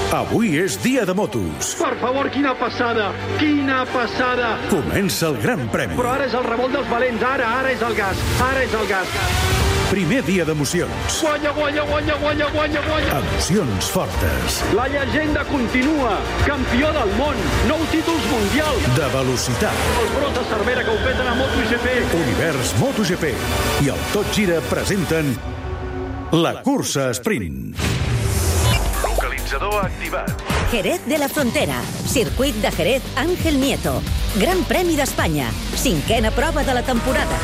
Avui és dia de motos. Per favor, quina passada! Quina passada! Comença el Gran Premi. Però ara és el revolt dels valents, ara és el gas, ara és el gas. Primer dia d'emocions. Guanya, guanya, guanya, guanya, guanya, guanya! Emocions fortes. La llegenda continua. Campió del món. 9 títols mundials. De velocitat. Els bros de Cervera que ho peten a MotoGP. Univers MotoGP i el Tot Gira presenten la cursa sprint. Localitzador activat. Jerez de la Frontera, circuit de Jerez Ángel Nieto, Gran Premi d'Espanya, 5a prova de la temporada.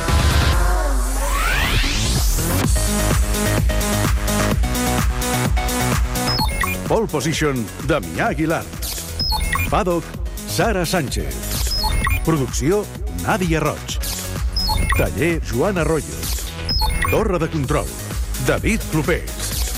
Pole position, Damià Aguilar. Paddock, Sara Sánchez. Producció, Nàdia Roig. Taller, Joan Arroyo. Torre de control, David Clopés.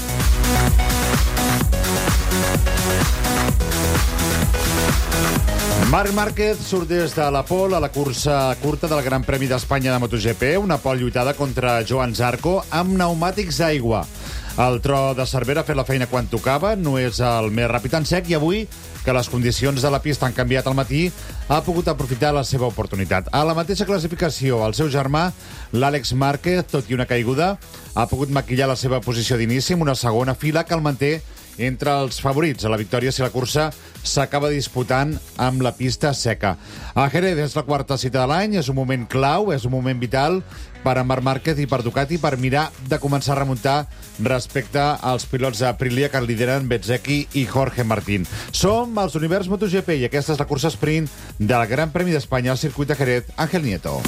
Marc Márquez surt des de la pole a la cursa curta del Gran Premi d'Espanya de MotoGP, una pole lluitada contra Joan Zarco amb pneumàtics d'aigua. El tro de Cervera ha fet la feina quan tocava, no és el més ràpid en sec, i avui, que les condicions de la pista han canviat al matí, ha pogut aprofitar la seva oportunitat. A la mateixa classificació, el seu germà, l'Àlex Márquez, tot i una caiguda, ha pogut maquillar la seva posició d'inici amb una segona fila que el manté entre els favorits a la victòria si la cursa s'acaba disputant amb la pista seca. A Jerez és la quarta cita de l'any, és un moment clau, és un moment vital per a Marc Márquez i per Ducati per mirar de començar a remuntar respecte als pilots d'Aprilia que lideren Bezzecchi i Jorge Martín. Som els Univers MotoGP i aquesta és la cursa sprint del Gran Premi d'Espanya al circuit de Jerez Ángel Nieto.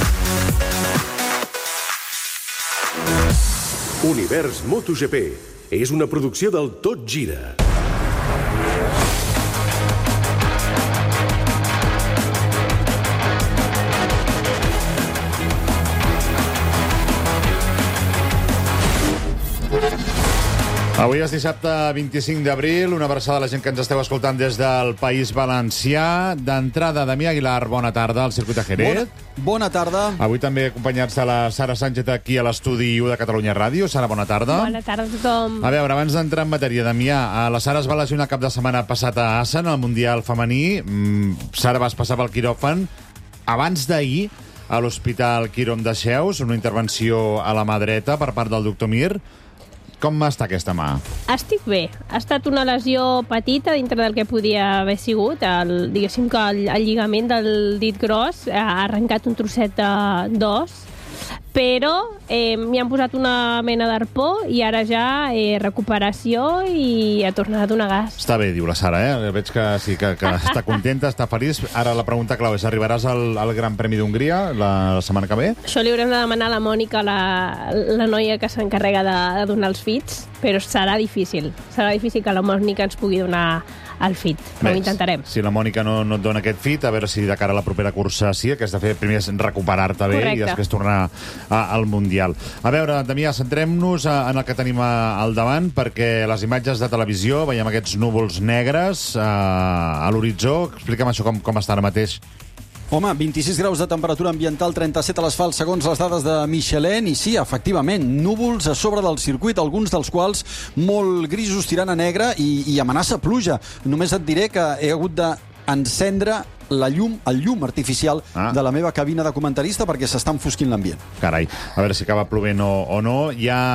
Univers MotoGP és una producció del Tot Gira. Avui és dissabte 25 d'abril, una abraçada a la gent que ens esteu escoltant des del País Valencià. D'entrada, Damià Aguilar, bona tarda al circuit de Jerez. Bona tarda. Avui també acompanyats de la Sara Sánchez aquí a l'estudi 1 de Catalunya Ràdio. Sara, bona tarda. Bona tarda a tothom. A veure, abans d'entrar en matèria, Damià, la Sara es va lesionar cap de setmana passat a Assen, al Mundial femení. Sara, vas passar pel quiròfan abans d'ahir a l'Hospital Quirón de Xeus, una intervenció a la mà dreta per part del doctor Mir. Com està aquesta mà? Estic bé. Ha estat una lesió petita dintre del que podia haver sigut. Diguéssim que el lligament del dit gros ha arrencat un trosset d'os, però m'hi han posat una mena d'arpó i ara ja recuperació i a tornar a donar gas. Està bé, diu la Sara, Veig que sí, que està contenta, està feliç. Ara la pregunta clau és, arribaràs al Gran Premi d'Hongria la setmana que ve? Això li haurem de demanar a la Mònica, la noia que s'encarrega de donar els fits, però serà difícil. Serà difícil que la Mònica ens pugui donar el fit, però ho intentarem. Si la Mònica no et dona aquest fit, a veure si de cara a la propera cursa sí, que has de fer primer és recuperar-te bé. Correcte. I després tornar al Mundial. A veure, Damià, centrem-nos en el que tenim al davant, perquè les imatges de televisió, veiem aquests núvols negres a l'horitzó. Explica'm això com està ara mateix. Home, 26 graus de temperatura ambiental, 37 a l'asfalt, segons les dades de Michelin, i sí, efectivament, núvols a sobre del circuit, alguns dels quals molt grisos tirant a negre i amenaça pluja. Només et diré que he hagut d'encendre el llum artificial de la meva cabina de comentarista perquè s'està enfosquint l'ambient. Carai, a veure si acaba plovent o no.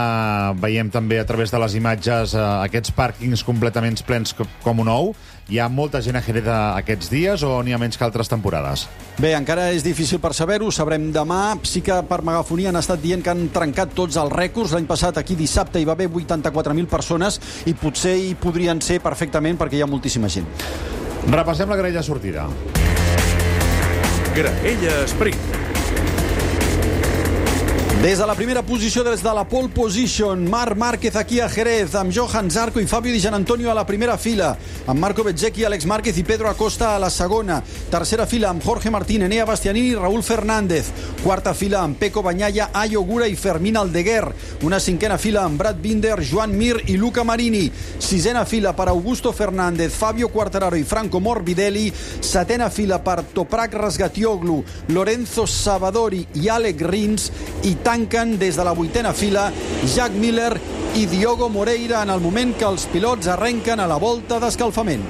Ja veiem també a través de les imatges aquests pàrquings completament plens com un ou. Hi ha molta gent a Jerez aquests dies o n'hi ha menys que altres temporades? Bé, encara és difícil per saber-ho, sabrem demà. Sí que per megafonia han estat dient que han trencat tots els rècords. L'any passat, aquí dissabte, hi va haver 84.000 persones i potser hi podrien ser perfectament perquè hi ha moltíssima gent. Repassem la graella sortida. Graella Sprint. Des de la primera posició, des de la pole position, Marc Márquez aquí a Jerez, amb Johan Zarco i Fabio Di Gianantonio a la primera fila, amb Marco Bezzecchi, Àlex Márquez i Pedro Acosta a la segona. Tercera fila amb Jorge Martín, Enea Bastianini i Raúl Fernández. Quarta fila amb Pecco Bagnaia, Ayo Gura i Fermín Aldeguer. Una cinquena fila amb Brad Binder, Joan Mir i Luca Marini. Sisena fila per Augusto Fernández, Fabio Quartararo i Franco Morbidelli. Setena fila per Toprak Razgatlioglu, Lorenzo Savadori i Alec Rins. I tanquen des de la vuitena fila Jack Miller i Diogo Moreira en el moment que els pilots arrenquen a la volta d'escalfament.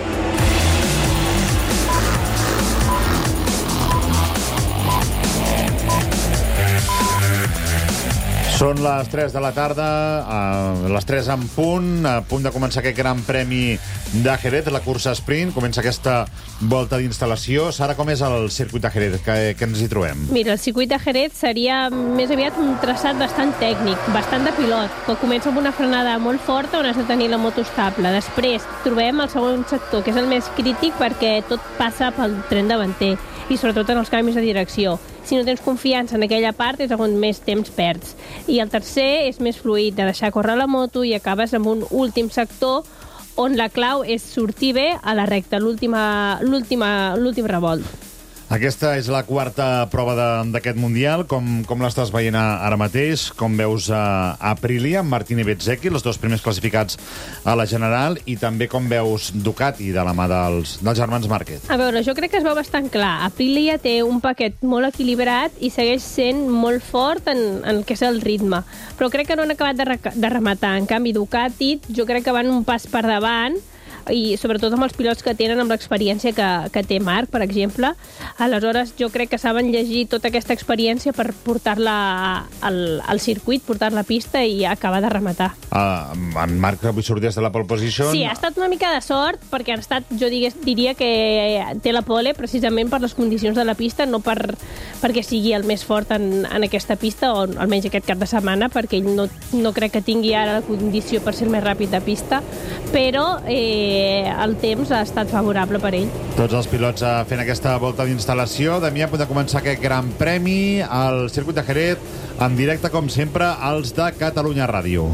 Són les 3 de la tarda, les 3 en punt de començar aquest gran premi de Jerez, la cursa sprint. Comença aquesta volta d'instal·lació. Sara, com és el circuit de Jerez? Què ens hi trobem? Mira, el circuit de Jerez seria més aviat un traçat bastant tècnic, bastant de pilot, que comença amb una frenada molt forta on has de tenir la moto estable. Després trobem el segon sector, que és el més crític perquè tot passa pel tren davanter i sobretot en els canvis de direcció. Si no tens confiança en aquella part és on més temps perds. I el tercer és més fluid, de deixar córrer la moto i acabes amb un últim sector on la clau és sortir bé a la recta, l'últim revolt. Aquesta és la quarta prova d'aquest Mundial. Com l'estàs veient ara mateix? Com veus Aprilia, amb Martini Bezzecchi, els dos primers classificats a la general, i també com veus Ducati de la mà dels germans Márquez? A veure, jo crec que es veu bastant clar. Aprilia té un paquet molt equilibrat i segueix sent molt fort en el que és el ritme. Però crec que no han acabat de rematar. En canvi, Ducati, jo crec que van un pas per davant, i sobretot amb els pilots que tenen, amb l'experiència que té Marc, per exemple. Aleshores, jo crec que saben llegir tota aquesta experiència per portar-la al circuit, portar-la a pista i acabar de rematar. En Marc avui surt des de la pole position. Sí, ha estat una mica de sort, perquè ha estat, jo diria que té la pole precisament per les condicions de la pista, no perquè sigui el més fort en aquesta pista, o almenys aquest cap de setmana, perquè ell no crec que tingui ara la condició per ser el més ràpid de pista, però el temps ha estat favorable per ell. Tots els pilots fent aquesta volta d'instal·lació. Damià, a punt de començar aquest gran premi al circuit de Jerez, en directe, com sempre, als de Catalunya Ràdio.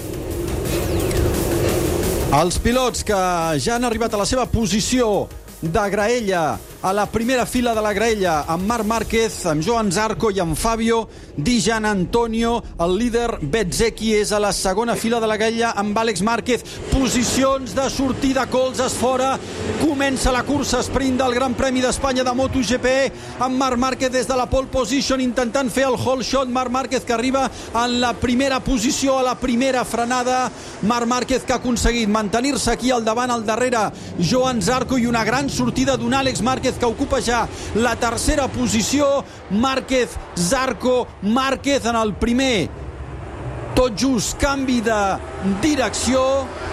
Els pilots que ja han arribat a la seva posició de graella, a la primera fila de la graella, amb Marc Márquez, amb Joan Zarco i amb Fabio Di Gianantonio. El líder Bezzecchi és a la segona fila de la graella amb Àlex Márquez. Posicions de sortida, colzes fora. Comença la cursa sprint del Gran Premi d'Espanya de MotoGP, amb Marc Márquez des de la pole position intentant fer el whole shot. Marc Márquez que arriba en la primera posició, a la primera frenada. Marc Márquez que ha aconseguit mantenir-se aquí al davant, al darrere Joan Zarco, i una gran sortida d'un Àlex Márquez que ocupa ja la tercera posició. Márquez, Zarco, Márquez en el primer, tot just canvi de direcció.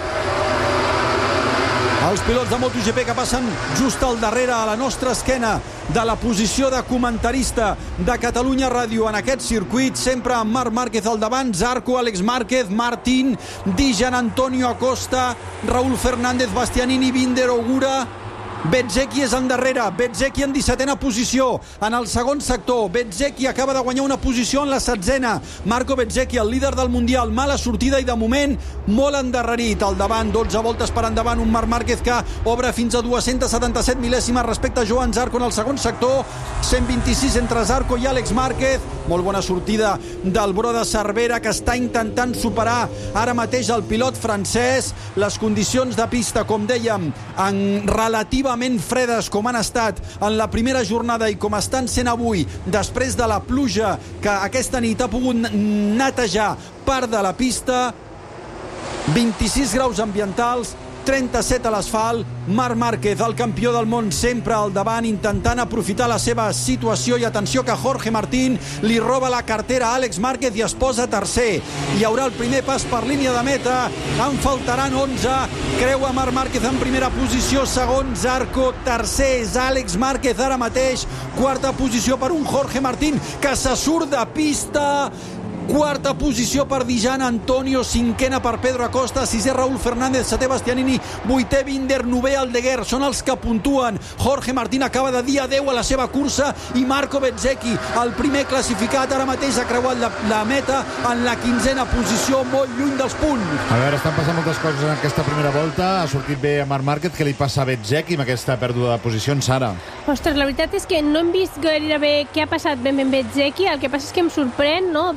Els pilots de MotoGP que passen just al darrere, a la nostra esquena, de la posició de comentarista de Catalunya Ràdio en aquest circuit, sempre amb Marc Márquez al davant, Zarco, Àlex Márquez, Martín, Di Gianantonio Acosta, Raúl Fernández, Bastianini, Binder, Ogura. Bezzecchi és endarrere, Bezzecchi en 17a posició en el segon sector. Bezzecchi acaba de guanyar una posició en la 16a. Marco Bezzecchi, el líder del Mundial, mala sortida i de moment molt endarrerit al davant, 12 voltes per endavant, un Marc Márquez que obre fins a 277 mil·lèsimes respecte a Joan Zarco en el segon sector, 126 entre Zarco i Àlex Márquez. Molt bona sortida del Bro de Cervera, que està intentant superar ara mateix el pilot francès. Les condicions de pista, com dèiem, en relativa fredes com han estat en la primera jornada i com estan sent avui, després de la pluja que aquesta nit ha pogut netejar part de la pista. 26 graus ambientals, 37 a l'asfalt. Marc Márquez, el campió del món, sempre al davant, intentant aprofitar la seva situació. I atenció que Jorge Martín li roba la cartera a Àlex Márquez i es posa tercer. Hi haurà el primer pas per línia de meta, en faltaran 11. Creua Marc Márquez en primera posició, segon Zarco, tercer és Àlex Márquez ara mateix, quarta posició per un Jorge Martín que se surt de pista. Quarta posició per Di Gianantonio, cinquena per Pedro Acosta, sisè Raúl Fernández, setè Bastianini, vuitè Binder, novè Aldeguer. Són els que puntuen. Jorge Martín acaba de dir adeu a la seva cursa i Marco Bezzecchi, el primer classificat, ara mateix ha creuat la meta en la 15a posició, molt lluny dels punts. A veure, estan passant moltes coses en aquesta primera volta. Ha sortit bé a Marc Márquez. Què li passa a Bezzecchi amb aquesta pèrdua de posicions, Sara? Ostres, la veritat és que no hem vist gairebé què ha passat ben Bezzecchi. El que passa és que em sorprèn, no? Primer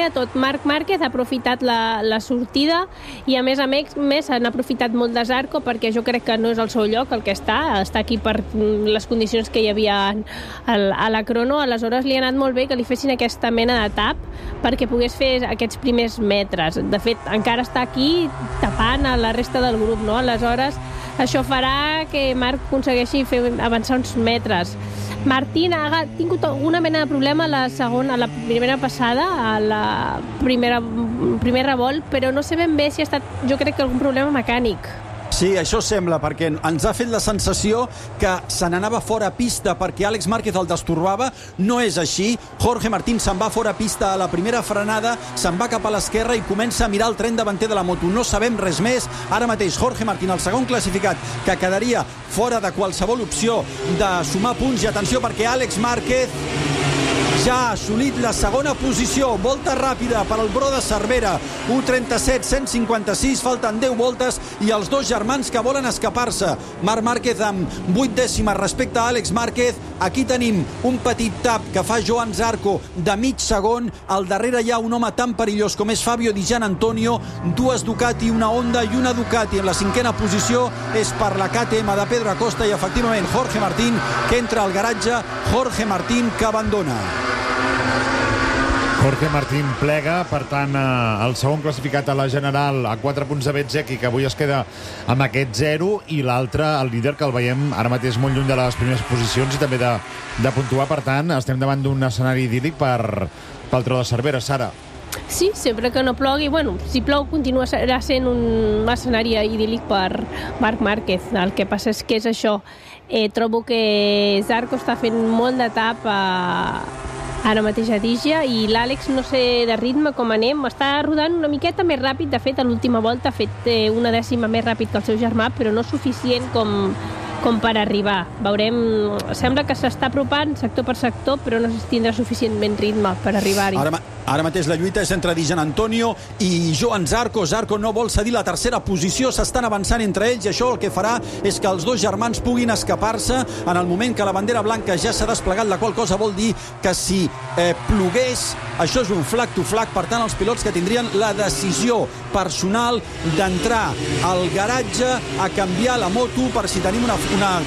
darrere tot. Marc Márquez ha aprofitat la sortida i a més han aprofitat molt de Zarco perquè jo crec que no és el seu lloc el que està aquí per les condicions que hi havia a la crono. Aleshores li ha anat molt bé que li fessin aquesta mena de tap perquè pogués fer aquests primers metres. De fet, encara està aquí tapant a la resta del grup, no? Aleshores, això farà que Marc aconsegueixi fer avançar uns metres. Martín ha tingut alguna mena de problema a la primera passada, a la primer revolt, però no sé ben bé si ha estat, jo crec que algun problema mecànic. Sí, això sembla, perquè ens ha fet la sensació que se n'anava fora pista perquè Àlex Márquez el destorbava. No és així. Jorge Martín se'n va fora pista a la primera frenada, se'n va cap a l'esquerra i comença a mirar el tren davanter de la moto. No sabem res més. Ara mateix Jorge Martín, el segon classificat, que quedaria fora de qualsevol opció de sumar punts. I atenció, perquè Àlex Márquez ja ha assolit la segona posició. Volta ràpida per al Bro de Cervera, 1:37, 1:56, falten 10 voltes i els dos germans que volen escapar-se. Marc Márquez amb 8 dècimes respecte a Àlex Márquez. Aquí tenim un petit tap que fa Joan Zarco de mig segon. Al darrere hi ha un home tan perillós com és Fabio Di Gianantonio, dues Ducati, una Honda i una Ducati. En la cinquena posició és per la KTM de Pedro Acosta i efectivament Jorge Martín, que entra al garatge, Jorge Martín que abandona. Jorge Martín plega, per tant, el segon classificat a la general a 4 punts de Bezzecchi, que avui es queda amb aquest 0, i l'altre, el líder, que el veiem ara mateix molt lluny de les primeres posicions i també de puntuar. Per tant, estem davant d'un escenari idíl·lic pel Tro de Cervera. Sara. Sí, sempre que no plogui. Bueno, si plou continuarà sent un escenari idíl·lic per Marc Márquez. El que passa és que és això. Trobo que Zarco està fent molt de tap ara mateix a Tija i l'Àlex, no sé de ritme com anem, està rodant una miqueta més ràpid. De fet, a l'última volta ha fet una dècima més ràpid que el seu germà, però no suficient com per arribar. Veurem, sembla que s'està apropant sector per sector, però no tindrà suficientment ritme per arribar-hi. Ara mateix la lluita és entre Di Gianantonio i Joan Zarco. Zarco no vol cedir la tercera posició, s'estan avançant entre ells i això el que farà és que els dos germans puguin escapar-se en el moment que la bandera blanca ja s'ha desplegat, la qual cosa vol dir que si plogués, això és un flag to flag. Per tant, els pilots que tindrien la decisió personal d'entrar al garatge a canviar la moto per si tenim una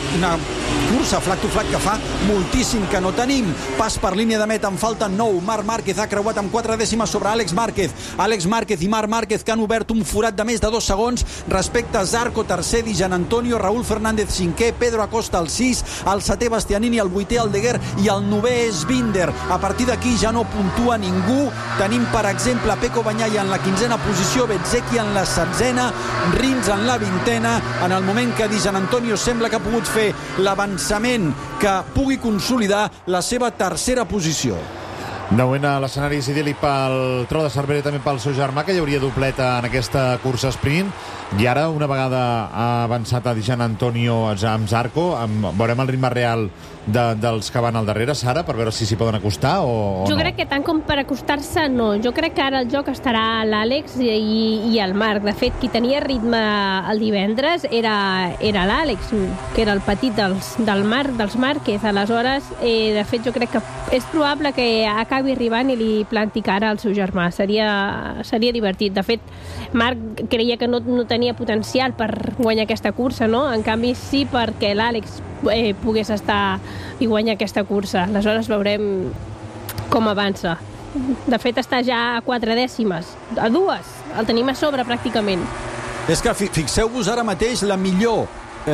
cursa flag to flag que fa moltíssim que no tenim. Pas per línia de meta, en falten 9. Marc Márquez ha creuat amb 4 dècimes sobre Àlex Márquez. Àlex Márquez i Marc Márquez que han obert un forat de més de 2 segons respecte a Zarco, tercer, Di Gianantonio, Raúl Fernández, cinquè, Pedro Acosta, el 6, el setè Bastianini, el 8è Aldeguer i el 9è és Binder. A partir d'aquí ja no puntua ningú. Tenim, per exemple, Pecco Bagnaia en la 15a posició, Bezzecchi en la 16a, Rins en la 20a, en el moment que Di Gianantonio sembla que ha pogut fer l'avançament que pugui consolidar la seva tercera posició. Novena a l'escenari idíl·lic pel Tro de Cervera i també pel seu germà, que hi hauria dobleta en aquesta cursa sprint. I ara, una vegada ha avançat a Di Gianantonio amb Zarco, veurem el ritme real dels que van al darrere, Sara, per veure si s'hi poden acostar o jo no. Crec que tant com per acostar-se, no. Jo crec que ara el joc estarà l'Àlex i el Marc. De fet, qui tenia ritme el divendres era l'Àlex, que era el petit del Marc, dels Márquez. Aleshores, de fet, jo crec que és probable que acabi arribant i li planti cara al seu germà. Seria divertit. De fet, Marc creia que no tenia potencial per guanyar aquesta cursa, no? En canvi, sí, perquè l'Àlex pogués estar i guanyar aquesta cursa. Aleshores veurem com avança. De fet, està ja a 4 dècimes. A 2. El tenim a sobre, pràcticament. És que fixeu-vos ara mateix la millor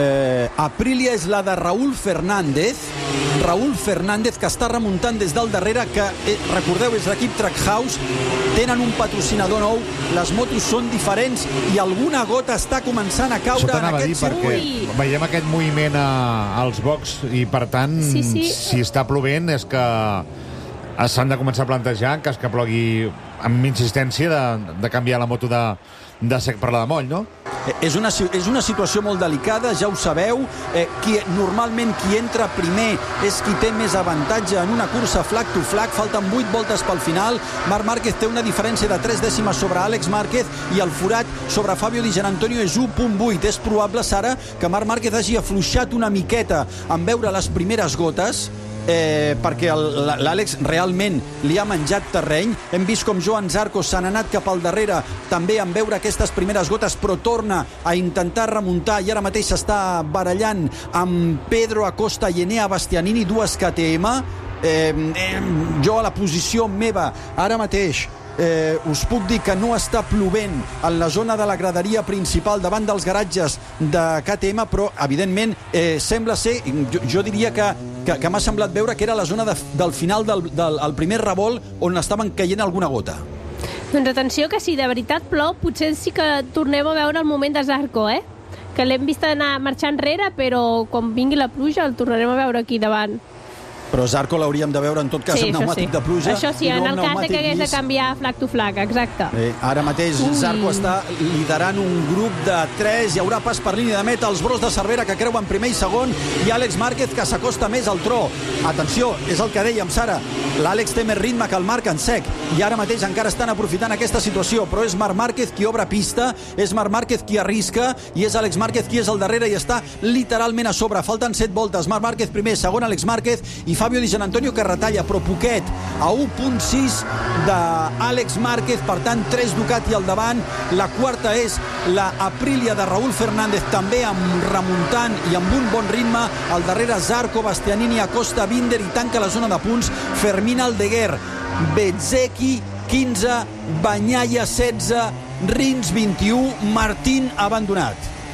Aprilia és la de Raúl Fernández, que està remuntant des del darrere, que recordeu és l'equip Trackhouse, tenen un patrocinador nou, les motos són diferents i alguna gota està començant a caure en aquest circuit. Veiem aquest moviment als box i per tant si està plovent és que s'han de començar a plantejar que plogui amb insistència de canviar la moto de sec per la de moll, no? És una situació molt delicada, ja ho sabeu. Normalment qui entra primer és qui té més avantatge en una cursa flag to flag. Falten 8 voltes pel final. Marc Márquez té una diferència de 3 dècimes sobre Àlex Márquez i el forat sobre Fabio Di Gianantonio és 1.8. És probable, Sara, que Marc Márquez hagi afluixat una miqueta en veure les primeres gotes perquè l'Àlex realment li ha menjat terreny. Hem vist com Joan Zarco se n'ha anat cap al darrere, també en veure aquestes primeres gotes, però torna a intentar remuntar i ara mateix s'està barallant amb Pedro Acosta i Enea Bastianini, dues KTM. Jo a la posició meva ara mateix us puc dir que no està plovent en la zona de la graderia principal davant dels garatges de KTM, però evidentment sembla ser, jo diria que m'ha semblat veure que era la zona del final del primer revolt on estaven caient alguna gota. Doncs atenció, que si de veritat plou, potser sí que tornem a veure el moment de Zarco, que l'hem vist anar marxant enrere, però quan vingui la pluja el tornarem a veure aquí davant. Però Zarco l'hauríem de veure en tot cas amb pneumàtic de pluja. Això sí, en el cas que hagués de canviar flag to flag, exacte. Ara mateix Zarco està liderant un grup de 3, hi haurà pas per línia de meta, els Bros de Cervera que creuen primer i segon, i Àlex Márquez que s'acosta més al tro. Atenció, és el que dèiem, Sara, l'Àlex té més ritme que el Marc en sec, i ara mateix encara estan aprofitant aquesta situació, però és Marc Márquez qui obre pista, és Marc Márquez qui arrisca, i és Àlex Márquez qui és al darrere i està literalment a sobre. Falten 7 voltes, Marc Márquez primer, segon Àlex Márquez, i Fabio Di Gianantonio que retalla, però poquet, a 1.6 d'Àlex Márquez, per tant 3 Ducati al davant. La quarta és la Aprilia de Raúl Fernández, també amb remuntant i amb un bon ritme. Al darrere Zarco, Bastianini, Acosta, Binder, i tanca la zona de punts Fermín Aldeguer. Bezzecchi 15, Bagnaia 16, Rins 21, Martín abandonat.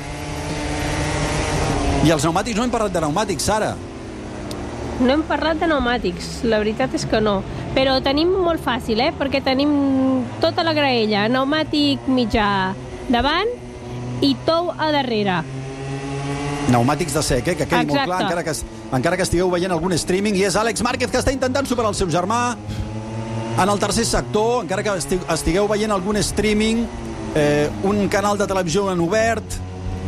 I els pneumàtics, no hem parlat de pneumàtics, Sara. No hem parlat de pneumàtics, la veritat és que no. Però tenim molt fàcil, perquè tenim tota la graella, pneumàtic mitjà davant i tou a darrere. Pneumàtics de sec, que quedi molt clar, encara que estigueu veient algun streaming, i és Àlex Márquez que està intentant superar el seu germà en el tercer sector, encara que estigueu veient algun streaming, un canal de televisió en obert,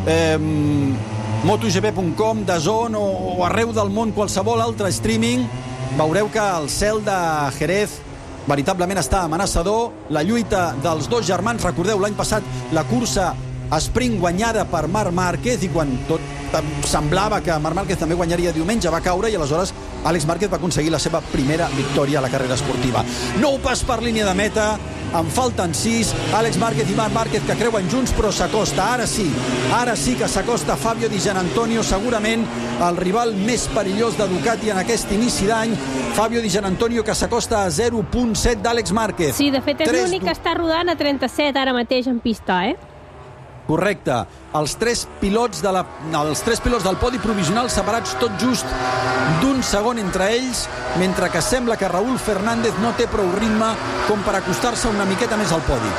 MotoGP.com, DAZN o arreu del món, qualsevol altre streaming, veureu que el cel de Jerez veritablement està amenaçador. La lluita dels dos germans, recordeu l'any passat la cursa sprint guanyada per Marc Márquez, i quan tot semblava que Marc Márquez també guanyaria diumenge, va caure, i aleshores Àlex Márquez va aconseguir la seva primera victòria a la carrera esportiva. Nou pas per línia de meta, en falten 6, Àlex Márquez i Marc Márquez que creuen junts, però s'acosta, ara sí que s'acosta Fabio Di Gianantonio, segurament el rival més perillós de Ducati en aquest inici d'any. Fabio Di Gianantonio que s'acosta a 0.7 d'Àlex Márquez. Sí, de fet és l'únic que està rodant a 37 ara mateix en pista, Correcte. Els tres pilots del podi provisional separats tot just d'un segon entre ells, mentre que sembla que Raúl Fernández no té prou ritme com per acostar-se una miqueta més al podi.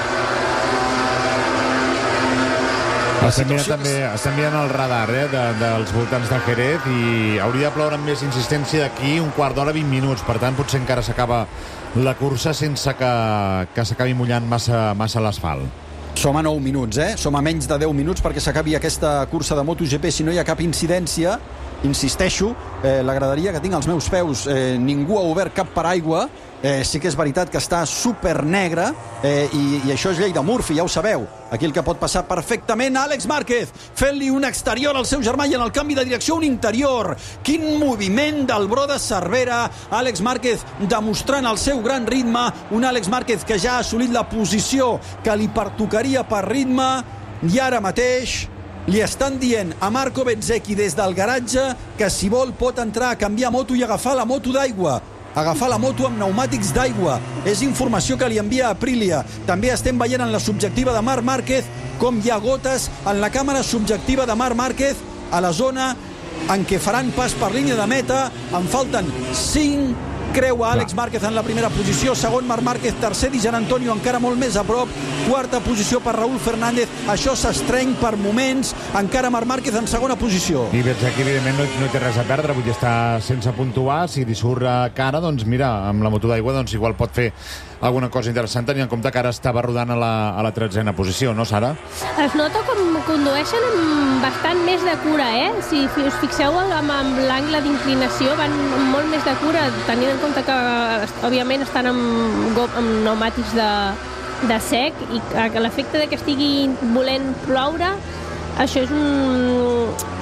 Estem mirant el radar dels voltants de Jerez, i hauria de ploure amb més insistència d'aquí un quart d'hora, 20 minuts. Per tant, potser encara s'acaba la cursa sense que s'acabi mullant massa l'asfalt. Som a 9 minuts, Som a menys de 10 minuts perquè s'acabi aquesta cursa de MotoGP. Si no hi ha cap incidència, insisteixo, la graderia que tinc als meus peus, ningú ha obert cap paraigua. Sí que és veritat que està super negra, i això és llei de Murphy, ja ho sabeu. Aquí el que pot passar perfectament, Àlex Márquez fent-li un exterior al seu germà, i en el canvi de direcció un interior. Quin moviment del Bro de Cervera. Àlex Márquez demostrant el seu gran ritme, un Àlex Márquez que ja ha assolit la posició que li pertocaria per ritme, i ara mateix li estan dient a Marco Bezzecchi des del garatge que si vol pot entrar a canviar moto i agafar la moto d'aigua, agafar la moto amb pneumàtics d'aigua. És informació que li envia Aprilia. També estem veient en la subjectiva de Marc Márquez com hi ha gotes en la càmera subjectiva de Marc Márquez a la zona en què faran pas per línia de meta. En falten 5. Creua Àlex Márquez en la primera posició, segon Marc Márquez, tercer Di Gianantonio encara molt més a prop, quarta posició per Raúl Fernández. Això s'estreny per moments, encara Marc Márquez en segona posició. I veig aquí, evidentment, no té res a perdre, vull dir, està sense puntuar. Si li surt cara, doncs mira, amb la moto d'aigua doncs igual pot fer alguna cosa interessant, tenint en compte que ara estava rodant a la 13a posició, no, Sara? Es nota com condueixen amb bastant més de cura, Si us fixeu amb l'angle d'inclinació, van amb molt més de cura, tenint en compte que, òbviament, estan amb pneumàtics de sec, i que l'efecte de que estigui volent ploure, això és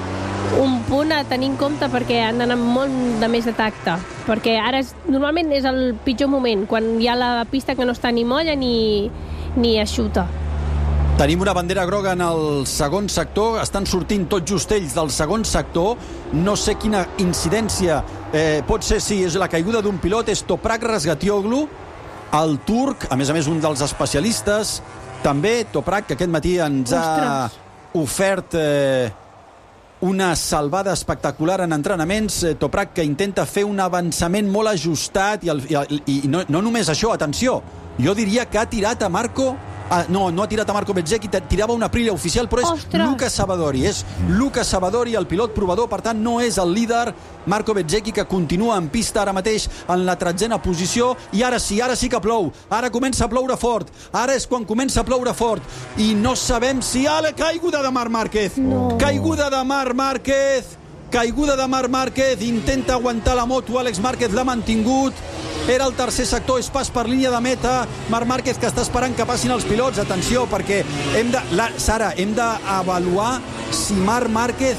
un punt a tenir en compte perquè han d'anar molt de més de tacte, perquè ara normalment és el pitjor moment, quan hi ha la pista que no està ni molla ni eixuta. Tenim una bandera groga en el segon sector, estan sortint tots just ells del segon sector, no sé quina incidència pot ser, si és la caiguda d'un pilot, és Toprak Razgatlioglu, el turc, a més un dels especialistes, també Toprak, que aquest matí ens ha ofert una salvada espectacular en entrenaments. Toprak, que intenta fer un avançament molt ajustat i no només això, atenció, jo diria que ha tirat a Marco... No ha tirat a Marco Bezzecchi, tirava una Aprilia oficial, però és Luca Savadori. És Luca Savadori, el pilot provador, per tant no és el líder. Marco Bezzecchi, que continua en pista ara mateix en la 13a posició, i ara sí que plou. Ara comença a ploure fort. Ara és quan comença a ploure fort. I no sabem si... Caiguda de Marc Márquez! No. Caiguda de Marc Márquez! Caiguda de Marc Márquez, intenta aguantar la moto, Àlex Márquez l'ha mantingut. Era el tercer sector, és pas per línia de meta. Marc Márquez, que està esperant que passin els pilots. Atenció, perquè Sara, hem d'avaluar si Marc Márquez...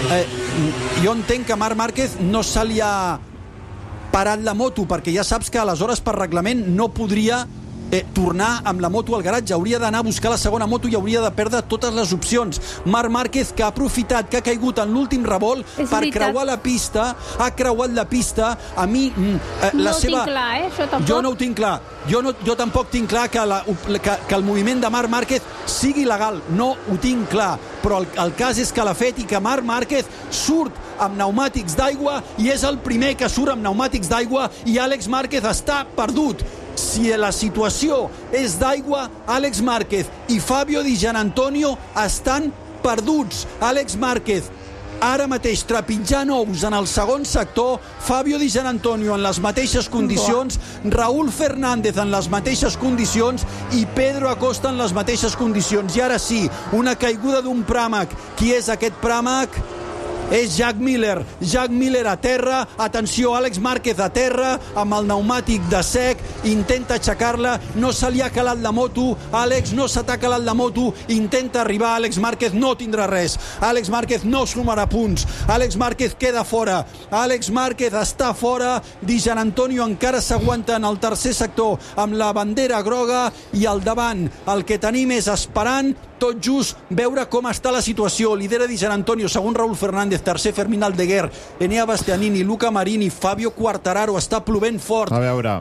jo entenc que Marc Márquez no se li ha parat la moto, perquè ja saps que aleshores per reglament no podria tornar amb la moto al garatge, hauria d'anar a buscar la segona moto i hauria de perdre totes les opcions. Marc Márquez, que ha aprofitat, que ha caigut en l'últim revolt per creuar la pista, ha creuat la pista. A mi la seva... No ho tinc clar, això tampoc. Jo no ho tinc clar. Jo tampoc tinc clar que el moviment de Marc Márquez sigui legal. No ho tinc clar. Però el cas és que l'ha fet i que Marc Márquez surt amb pneumàtics d'aigua i és el primer que surt amb pneumàtics d'aigua i Àlex Márquez està perdut. Si la situació és d'aigua, Àlex Márquez i Fabio Di Gianantonio estan perduts. Àlex Márquez ara mateix trepitjant ous en el segon sector, Fabio Di Gianantonio en les mateixes condicions, Raúl Fernández en les mateixes condicions i Pedro Acosta en les mateixes condicions. I ara sí, una caiguda d'un Pramac. Qui és aquest Pramac? És Jack Miller. Jack Miller a terra. Atenció, Àlex Márquez a terra amb el pneumàtic de sec, intenta aixecar-la, no se li ha calat la moto. Àlex, no se t'ha calat la moto, intenta arribar. Àlex Márquez no tindrà res. Àlex Márquez no sumarà punts. Àlex Márquez queda fora. Àlex Márquez està fora. Di Gianantonio encara s'aguanta en el tercer sector amb la bandera groga i al davant el que tenim és esperant tot just veure com està la situació. Lidera Di Gianantonio, segon Raúl Fernández, tercer Fermín Aldeguer, Enea Bastianini, Luca Marini, Fabio Quartararo. Està plovent fort. A veure,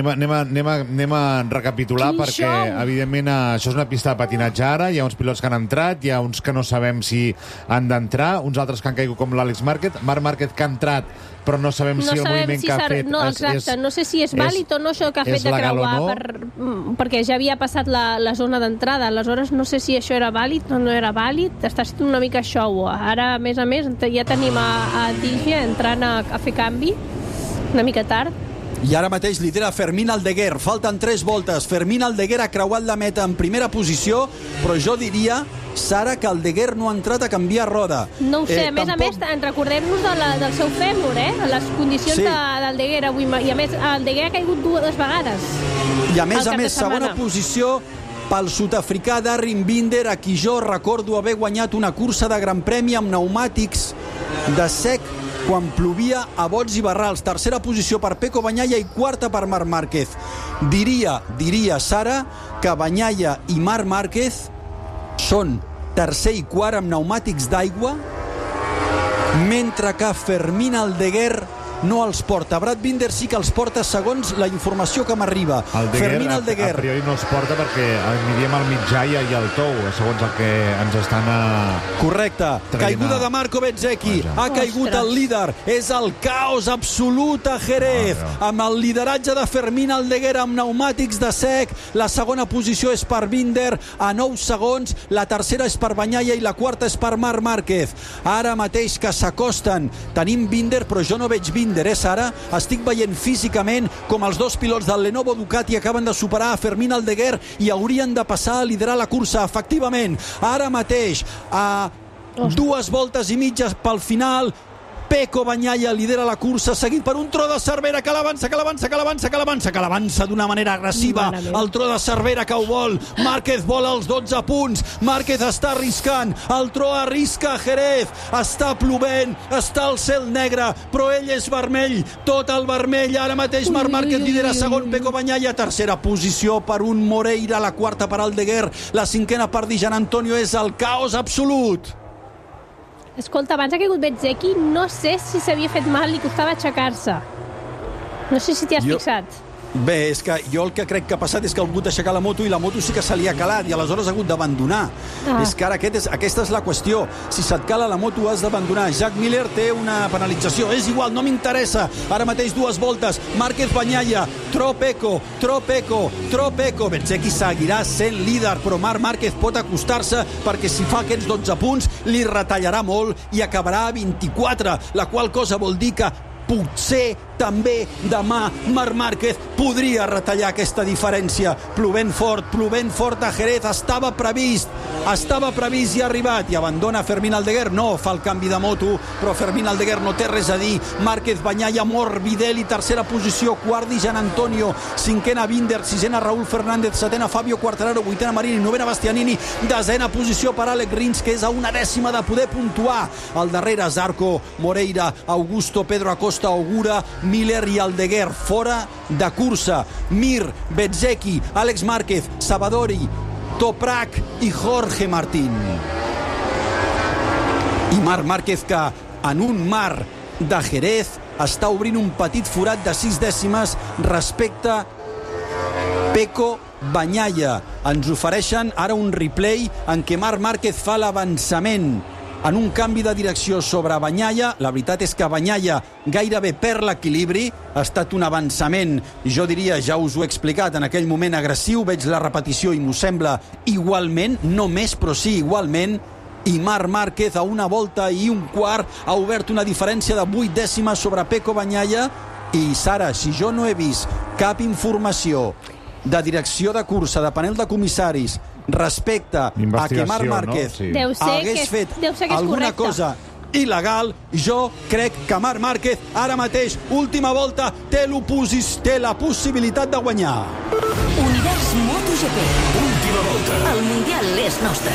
anem a recapitular. Quin perquè, show! Evidentment, això és una pista de patinatge ara. Hi ha uns pilots que han entrat, hi ha uns que no sabem si han d'entrar, uns altres que han caigut com l'Àlex Márquez. Marc Márquez, que ha entrat, però no sabem si el moviment que ha fet... No, exacte, no sé si és vàlid o no això que ha fet de creuar, perquè ja havia passat la zona d'entrada, aleshores no sé si això era vàlid o no era vàlid, està sent una mica show. Ara, a més, ja tenim a Digia entrant a fer canvi, una mica tard. I ara mateix lidera Fermín Aldeguer. Falten 3 voltes. Fermín Aldeguer ha creuat la meta en primera posició, però jo diria, Sara, que Aldeguer no ha entrat a canviar roda. No ho sé, a més, recordem-nos del seu fèmur, les condicions d'Aldeguer avui. I a més, Aldeguer ha caigut 2 vegades. I a més, segona posició pel sud-africà Darren Binder, a qui jo recordo haver guanyat una cursa de Gran Premi amb pneumàtics de sec quan plovia a bots i barrals. Tercera posició per Pecco Bagnaia i quarta per Marc Márquez. Diria, Sara, que Bagnaia i Marc Márquez són tercer i quart amb pneumàtics d'aigua, mentre que Fermín Aldeguer no els porta. Brad Binder sí que els porta, segons la informació que m'arriba. Fermín Aldeguer a priori no els porta perquè aniríem al mitjà i al tou, segons el que ens estan correcte. Caiguda de Marco Bezzecchi. Ha caigut el líder. És el caos absolut a Jerez, amb el lideratge de Fermín Aldeguer amb pneumàtics de sec. La segona posició és per Binder a 9 segons, la tercera és per Bagnaia i la quarta és per Marc Márquez. Ara mateix que s'acosten, tenim Binder, però jo no veig Binder, Sara. Estic veient físicament com els dos pilots del Lenovo Ducati acaben de superar a Fermín Aldeguer i haurien de passar a liderar la cursa. Efectivament, ara mateix a 2 voltes i mitja pel final, Pecco Bagnaia lidera la cursa, seguit per un tro de Cervera que l'avança d'una manera agressiva. El tro de Cervera que ho vol. Márquez vol els 12 punts. Márquez està arriscant. El tro arrisca Jerez. Està plovent, està el cel negre, però ell és vermell. Tot el vermell. Ara mateix Marc Márquez lidera segon. Pecco Bagnaia, tercera posició per un Moreira. La quarta per Aldeguer. La cinquena per Di Gianantonio. És el caos absolut. Escolta, abans ha caigut Bezzecchi, no sé si s'havia fet mal, li costava aixecar-se. No sé si t'hi has fixat. Bé, és que jo el que crec que ha passat és que ha hagut d'aixecar la moto i la moto sí que se li ha calat i aleshores ha hagut d'abandonar. És que ara aquesta és la qüestió. Si se't cala la moto has d'abandonar. Jack Miller té una penalització. És igual, no m'interessa. Ara mateix 2 voltes. Márquez Bagnaia. Tro Pecco. Bezzecchi seguirà sent líder, però Marc Márquez pot acostar-se perquè si fa aquests 12 punts li retallarà molt i acabarà a 24, la qual cosa vol dir que potser també demà Marc Márquez podria retallar aquesta diferència. Plovent fort a Jerez. Estava previst i ha arribat. I abandona Fermín Aldeguer. No fa el canvi de moto, però Fermín Aldeguer no té res a dir. Márquez Bagnaia, Morbidelli, tercera posició, quart Di Gianantonio, cinquena Binder, sisena Raúl Fernández, setena Fabio Quartararo, vuitena Marini, novena Bastianini, desena posició per Alex Rins, que és a una dècima de poder puntuar. Al darrere Zarco, Moreira, Augusto, Pedro Acosta, Ogura, Miller i Aldeguer fora de cursa. Mir, Bezzecchi, Àlex Márquez, Savadori, Toprak i Jorge Martín. I Marc Márquez, que en un mar de Jerez està obrint un petit forat de 6 dècimes respecte Pecco Bagnaia. Ens ofereixen ara un replay en què Marc Márquez fa l'avançament en un canvi de direcció sobre Bagnaia. La veritat és que Bagnaia gairebé perd l'equilibri. Ha estat un avançament, jo diria, ja us ho he explicat, en aquell moment agressiu. Veig la repetició i m'ho sembla igualment, no més, però sí igualment. I Marc Márquez a una volta i un quart ha obert una diferència de 8 dècimes sobre Pecco Bagnaia. I Sara, si jo no he vist cap informació de direcció de cursa, de panel de comissaris, respecte a que Marc Márquez hagués fet alguna cosa il·legal, jo crec que Marc Márquez ara mateix, última volta, té la possibilitat de guanyar. Univers MotoGP. Última volta. El Mundial és nostre.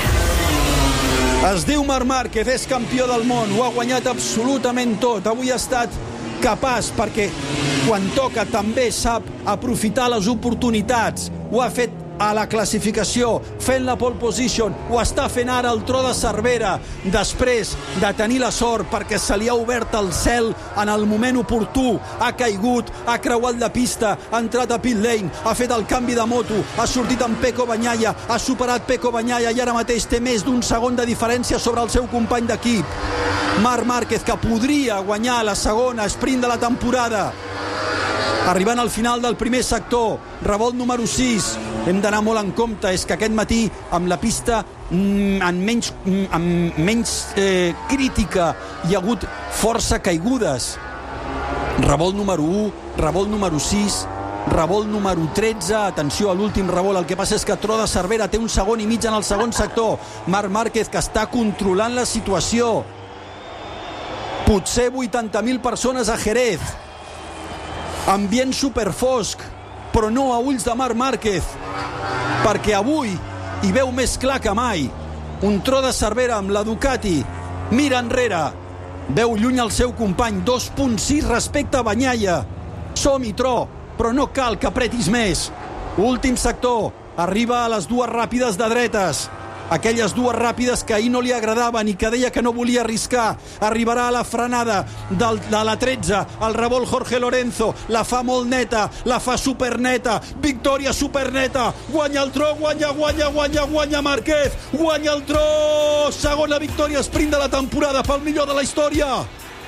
Es diu Marc Márquez, és campió del món, ho ha guanyat absolutament tot. Avui ha estat capaç, perquè quan toca també sap aprofitar les oportunitats. Ho ha fet a la classificació, fent la pole position, ho està fent ara el tro de Cervera, després de tenir la sort perquè se li ha obert el cel en el moment oportú, ha caigut, ha creuat la pista, ha entrat a pit lane, ha fet el canvi de moto, ha sortit amb Pecco Bagnaia, ha superat Pecco Bagnaia i ara mateix té més d'un segon de diferència sobre el seu company d'equip. Marc Márquez, que podria guanyar la segona sprint de la temporada. Arribant al final del primer sector, revolt número 6. Hem d'anar molt en compte, és que aquest matí amb la pista amb menys crítica hi ha hagut força caigudes. Revolt número 1, revolt número 6, revolt número 13, atenció a l'últim revolt. El que passa és que Tro de Cervera té un segon i mig en el segon sector. Marc Márquez, que està controlant la situació. Potser 80.000 persones a Jerez. Ambient superfosc, però no a ulls de Marc Márquez, perquè avui hi veu més clar que mai. Un Tro de Cervera amb la Ducati, mira enrere, veu lluny el seu company, 2.6 respecte a Bagnaia. Som-hi, Tro, però no cal que apretis més. Últim sector, arriba a les 2 ràpides de dretes. Aquelles 2 ràpides que ahir no li agradaven i que deia que no volia arriscar. Arribarà a la frenada de la 13, el revolt Jorge Lorenzo, la fa molt neta, la fa superneta, victòria superneta, guanya el Tro, guanya Márquez, guanya el Tro, segona victòria sprint de la temporada pel millor de la història.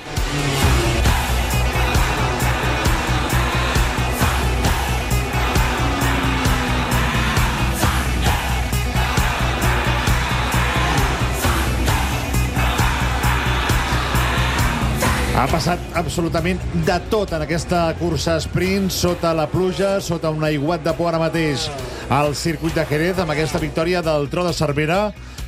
Ha passat absolutament de tot en aquesta cursa sprint, sota la pluja, sota un aiguat de por ara mateix al circuit de Jerez, amb aquesta victòria del Tro de Cervera,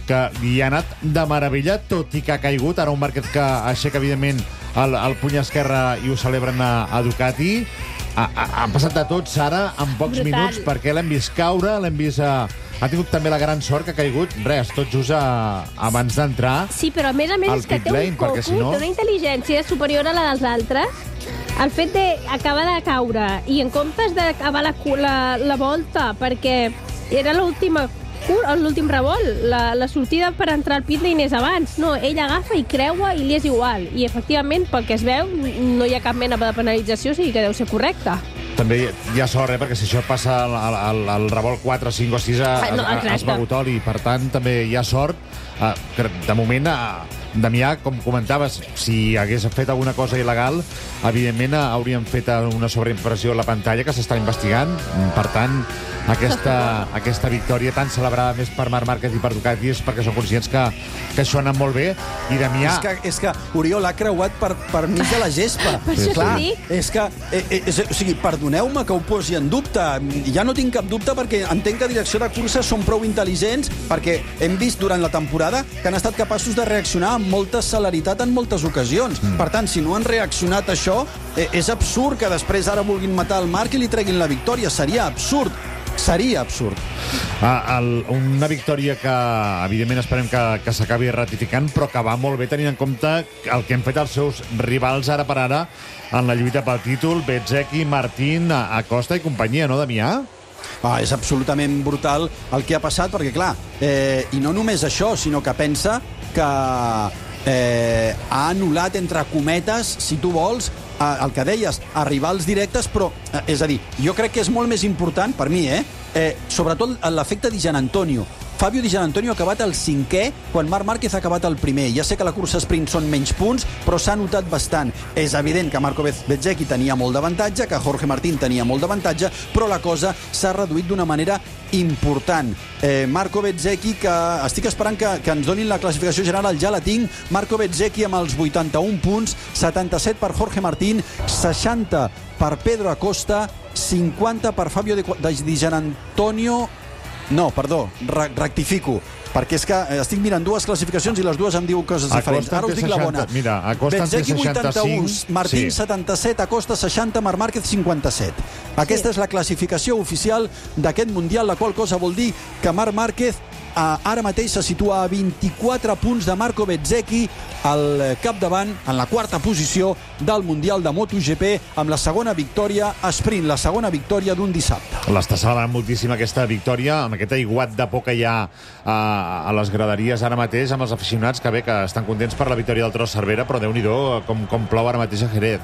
que li ha anat de meravella, tot i que ha caigut. Ara un Márquez que aixeca, evidentment, el puny esquerre i ho celebren a Ducati. Han passat de tot, Sara, en pocs minuts, perquè l'hem vist caure, l'hem vist... Ha tingut també la gran sort que ha caigut, tot just abans d'entrar. Sí, però a més és que té un coco, té una intel·ligència superior a la dels altres. El fet d'acabar de caure i en comptes d'acabar la volta, perquè era l'últim revolt, la sortida per entrar al pit lane és abans. No, ell agafa i creua i li és igual. I, efectivament, pel que es veu, no hi ha cap mena de penalització, o sigui que deu ser correcte. També hi ha sort, perquè si això passa al revolt 4, 5 o 6 has begut oli. Per tant, també hi ha sort. De moment, Damià, com comentaves, si hagués fet alguna cosa il·legal, evidentment hauríem fet una sobreimpressió a la pantalla que s'està investigant. Per tant, aquesta victòria tan celebrada més per Marc Márquez i per Ducati és perquè són conscients que això ha anat molt bé. I Damià... És que Oriol ha creuat per mig de la gespa. Per això t'ho dic. És que... O sigui, perdoneu-me que ho posi en dubte. Ja no tinc cap dubte perquè entenc que direcció de cursa són prou intel·ligents, perquè hem vist durant la temporada que han estat capaços de reaccionar amb molta celeritat en moltes ocasions. Per tant, si no han reaccionat a això, és absurd que després ara vulguin matar el Marc i li treguin la victòria. Seria absurd. Seria absurd. Una victòria que, evidentment, esperem que s'acabi ratificant, però que va molt bé tenint en compte el que han fet els seus rivals ara per ara en la lluita pel títol, Bezzecchi, Martín, Acosta i companyia, no, Damià? És absolutament brutal el que ha passat, perquè, clar, i no només això, sinó que pensa que ha anul·lat, entre cometes, si tu vols, el que deies, a rivals directes, però, és a dir, jo crec que és molt més important, per mi, sobretot l'efecte Di Giannantonio. Fabio Di Giannantonio ha acabat el 5è quan Marc Márquez ha acabat el primer. Ja sé que la cursa sprint són menys punts, però s'ha notat bastant. És evident que Marco Bezzecchi tenia molt d'avantatge, que Jorge Martín tenia molt d'avantatge, però la cosa s'ha reduït d'una manera important. Marco Bezzecchi, que estic esperant que ens donin la classificació general, ja la tinc. Marco Bezzecchi amb els 81 punts, 77 per Jorge Martín, 60 per Pedro Acosta, 50 per Fabio Di Giannantonio. No, perdó, rectifico, perquè és que estic mirant dues classificacions i les dues em diu coses diferents. Ara us dic la bona. Mira, Acosta en té 65. Martín 77, Acosta 60, Marc Márquez 57. Aquesta és la classificació oficial d'aquest Mundial, la qual cosa vol dir que Marc Márquez ara mateix se situa a 24 punts de Marco Bezzecchi al capdavant, en la quarta posició del Mundial de MotoGP, amb la segona victòria sprint, la segona victòria d'un dissabte. L'està celebrant moltíssim aquesta victòria, amb aquest aiguat de por que hi ha a les graderies ara mateix, amb els aficionats que bé, que estan contents per la victòria del Tros Cervera, però Déu-n'hi-do com plou ara mateix a Jerez.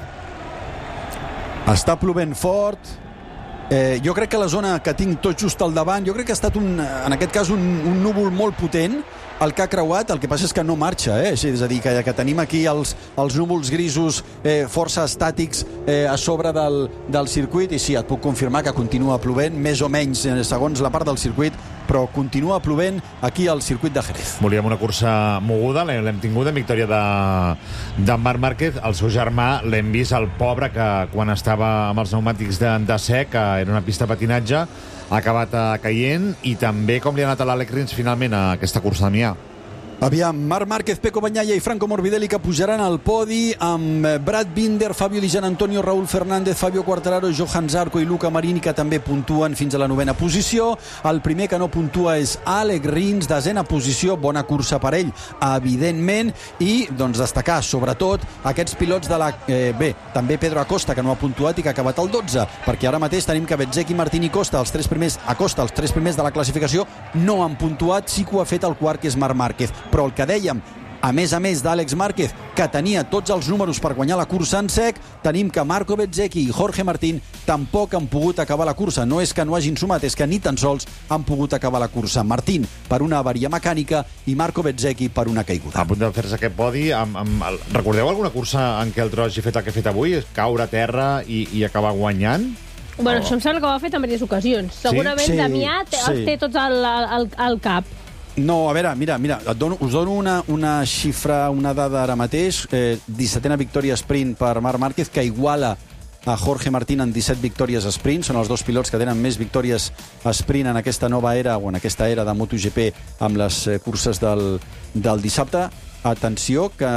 Està plovent fort. Jo crec que la zona que tinc tot just al davant, jo crec que ha estat, en aquest cas, un núvol molt potent el que ha creuat. El que passa és que no marxa, és a dir, que tenim aquí els núvols grisos força estàtics a sobre del circuit, i sí, et puc confirmar que continua plovent, més o menys segons la part del circuit, però continua plovent aquí al circuit de Jerez. Volíem una cursa moguda, l'hem tinguda en victòria de Marc Márquez. El seu germà l'hem vist, el pobre, que quan estava amb els pneumàtics de sec, era una pista de patinatge, ha acabat caient, i també com li ha anat a l'Àlex Rins finalment a aquesta cursa de Mià. Aviam, Marc Márquez, Pecco Bagnaia i Franco Morbidelli, que pujaran al podi amb Brad Binder, Fabio Di Giannantonio, Raúl Fernández, Fabio Quartararo, Johan Zarco i Luca Marini, que també puntuen fins a la 9a posició. El primer que no puntua és Àlex Rins, 10a posició, bona cursa per ell, evidentment, i doncs destacar sobretot aquests pilots de la... també Pedro Acosta, que no ha puntuat i que ha acabat el 12, perquè ara mateix tenim que Bezzecchi, Martín i Acosta, els tres primers de la classificació, no han puntuat. Sí que ho ha fet el quart, que és Marc Márquez. Però el que dèiem, a més d'Àlex Márquez, que tenia tots els números per guanyar la cursa en sec, tenim que Marco Bezzecchi i Jorge Martín tampoc han pogut acabar la cursa. No és que no hagin sumat, és que ni tan sols han pogut acabar la cursa. Martín per una avaria mecànica i Marco Bezzecchi per una caiguda. A punt de fer-se aquest podi, recordeu alguna cursa en què el Tros hagi fet el que ha fet avui? Caure a terra i acabar guanyant? Bueno, això em sembla que ho ha fet en diverses ocasions. Segurament Sí? Damià els té tots al cap. No, a veure, mira, us dono una xifra, una dada ara mateix. 17a victòria sprint per Marc Márquez, que iguala a Jorge Martín en 17 victòries a sprint. Són els dos pilots que tenen més victòries a sprint en aquesta nova era, o en aquesta era de MotoGP amb les curses del dissabte. Atenció, que...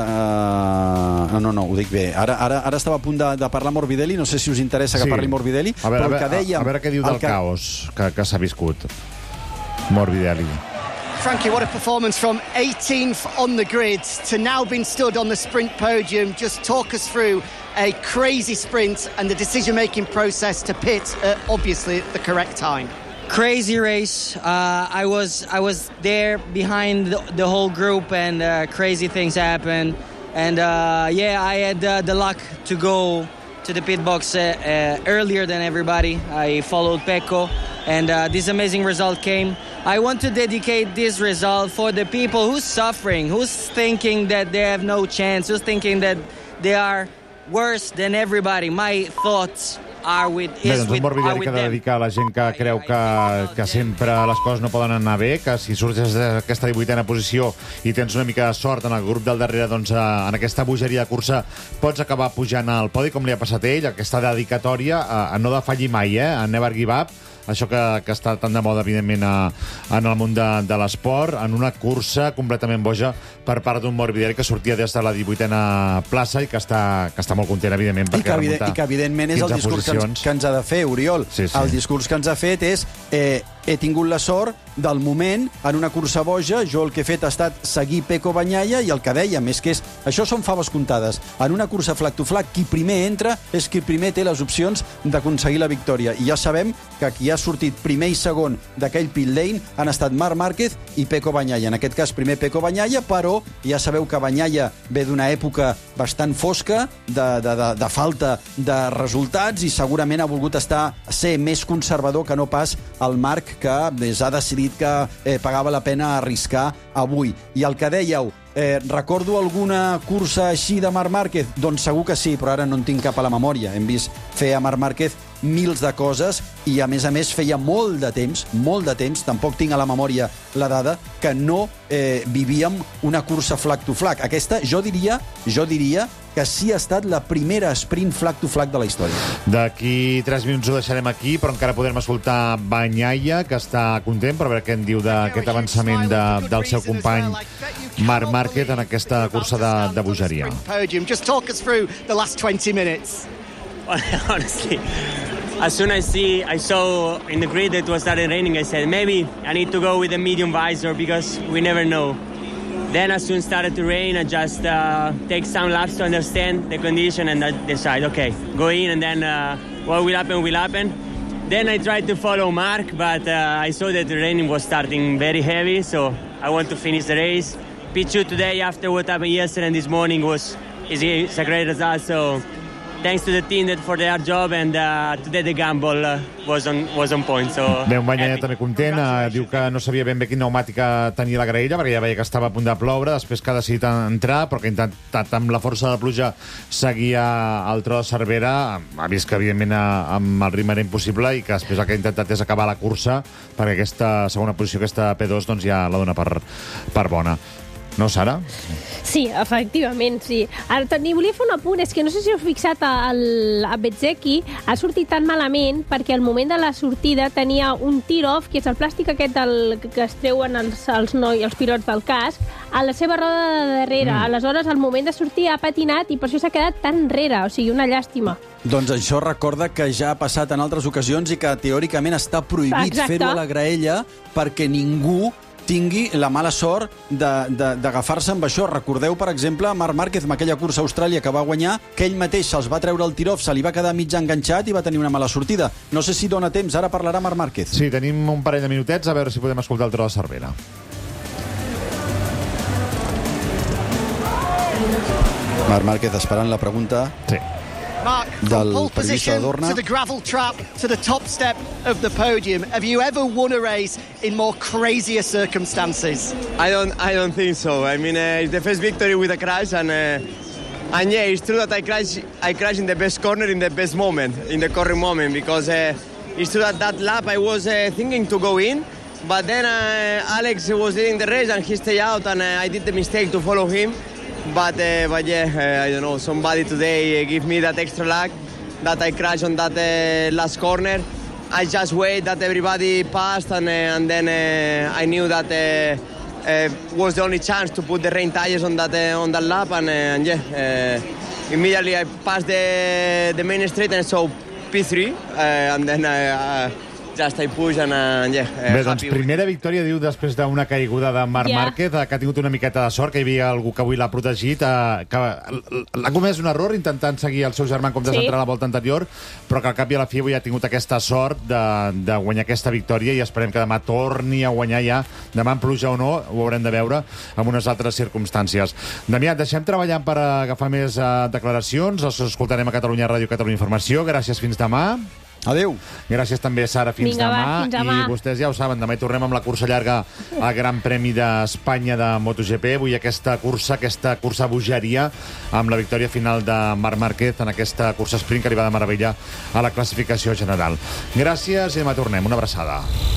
No, ho dic bé. Ara estava a punt de parlar Morbidelli, no sé si us interessa que parli Morbidelli, però el que dèiem... A veure què diu del caos que s'ha viscut Morbidelli. Frankie, what a performance from 18th on the grid to now being stood on the sprint podium. Just talk us through a crazy sprint and the decision-making process to pit at obviously the correct time. Crazy race. I was there behind the whole group, and crazy things happened. And I had the luck to go to the pit box earlier than everybody. I followed Pecco, and this amazing result came. I want to dedicate this result for the people who's suffering, who's thinking that they have no chance, who's thinking that they are worse than everybody. My thoughts are with them. Morbidelli que dedica a la gent que creu que sempre les coses no poden anar bé, que si surts d'aquesta 18a posició i tens una mica de sort en el grup del darrere, doncs en aquesta bogeria de cursa pots acabar pujant al podi, com li ha passat a ell, aquesta dedicatòria a no defallir mai, a never give up. Això que està tan de moda, evidentment, en el món de l'esport, en una cursa completament boja per part d'un Morbidelli que sortia des de la 18a plaça i que està molt content, evidentment, perquè I que evidentment és el discurs que ens ha de fer, Oriol. Sí. El discurs que ens ha fet és he tingut la sort del moment en una cursa boja, jo el que he fet ha estat seguir Pecco Bagnaia, i el que dèiem és que això són faves comptades. En una cursa flag to flag, qui primer entra és qui primer té les opcions d'aconseguir la victòria. I ja sabem que qui ha sortit primer i segon d'aquell pit lane han estat Marc Márquez i Pecco Bagnaia. En aquest cas, primer Pecco Bagnaia, però ja sabeu que Bagnaia ve d'una època bastant fosca, de falta de resultats, i segurament ha volgut ser més conservador que no pas el Marc, que ha decidit que pagava la pena arriscar avui. I el que dèieu, recordo alguna cursa així de Marc Márquez? Doncs segur que sí, però ara no en tinc cap a la memòria. Hem vist fer a Marc Márquez mils de coses i, a més, feia molt de temps, tampoc tinc a la memòria la dada, que no vivíem una cursa flag to flag. Aquesta, jo diria que sí ha estat la primera sprint flag to flag de la història. D'aquí 3 minuts ho deixarem aquí, però encara podrem escoltar Bagnaia, que està content per veure què en diu d'aquest avançament del seu company Marc Márquez en aquesta cursa de bogeria. Just talk us through the last 20 minutes. Honestly, as soon as I saw in the grid that it was starting raining, I said, maybe I need to go with a medium visor because we never know. Then as soon as it started to rain, I just take some laps to understand the condition and I decide, okay, go in and then what will happen will happen. Then I tried to follow Marc, but I saw that the raining was starting very heavy, so I want to finish the race. P2 today, after what happened yesterday and this morning, is a great result, so thanks to the team for their job, and today the gamble was on point. So Bé, un Bagnaia també content, diu que no sabia ben bé quina pneumàtica tenia la graella, perquè ja veia que estava a punt de ploure, després que ha decidit entrar, però que ha intentat amb la força de la pluja seguir al tro de Cervera, ha vist que evidentment amb el ritme era impossible i que després el que ha intentat és acabar la cursa, perquè aquesta segona posició, aquesta P2, doncs ja la dona per bona. No, Sara? Sí, efectivament, sí. Ara, ni volia fer un apunt, és que no sé si heu fixat a Bezzecchi, ha sortit tan malament perquè al moment de la sortida tenia un tear-off, que és el plàstic aquest que es treuen els pilots del casc, a la seva roda de darrere. Aleshores, al moment de sortir ha patinat i per això s'ha quedat tan enrere, o sigui, una llàstima. Doncs això recorda que ja ha passat en altres ocasions i que teòricament està prohibit fer-ho a la graella perquè ningú tingui la mala sort d'agafar-se amb això. Recordeu, per exemple, Marc Márquez amb aquella cursa a Austràlia que va guanyar, que ell mateix se'ls va treure el tir-off, se li va quedar mig enganxat i va tenir una mala sortida. No sé si dona temps, ara parlarà Marc Márquez. Sí, tenim un parell de minutets, a veure si podem escoltar el tro de Cervera. Marc Márquez esperant la pregunta. Sí. Mark, from pole position to the gravel trap to the top step of the podium. Have you ever won a race in more crazier circumstances? I don't think so. I mean, it's the first victory with a crash, and yeah, it's true that I crashed in the best corner in the best moment, in the correct moment, because it's true that lap I was thinking to go in, but then Alex was leading the race and he stayed out, and I did the mistake to follow him. But yeah, I don't know, somebody today gave me that extra luck, that I crashed on that last corner. I just wait that everybody passed, and then I knew that was the only chance to put the rain tires on that lap, and immediately I passed the main straight and saw P3, and then just I push and Bé, doncs primera victòria, diu, després d'una caiguda de Marc Márquez, que ha tingut una miqueta de sort, que hi havia algú que avui l'ha protegit, que l'ha comès un error intentant seguir el seu germà en comptes d'entrar a la volta anterior, però que al cap i a la fi avui ha tingut aquesta sort de guanyar aquesta victòria, i esperem que demà torni a guanyar ja. Demà en pluja o no, ho haurem de veure en unes altres circumstàncies. Damià, deixem treballant per agafar més declaracions. Els escoltarem a Catalunya Ràdio, Catalunya Informació. Gràcies, fins demà. Adéu. Gràcies també, Sara, fins demà. Fins demà. I vostès ja ho saben, demà hi tornem amb la cursa llarga al Gran Premi d'Espanya de MotoGP. Avui aquesta cursa bogeria, amb la victòria final de Marc Márquez en aquesta cursa sprint que li va de meravella a la classificació general. Gràcies i demà tornem. Una abraçada.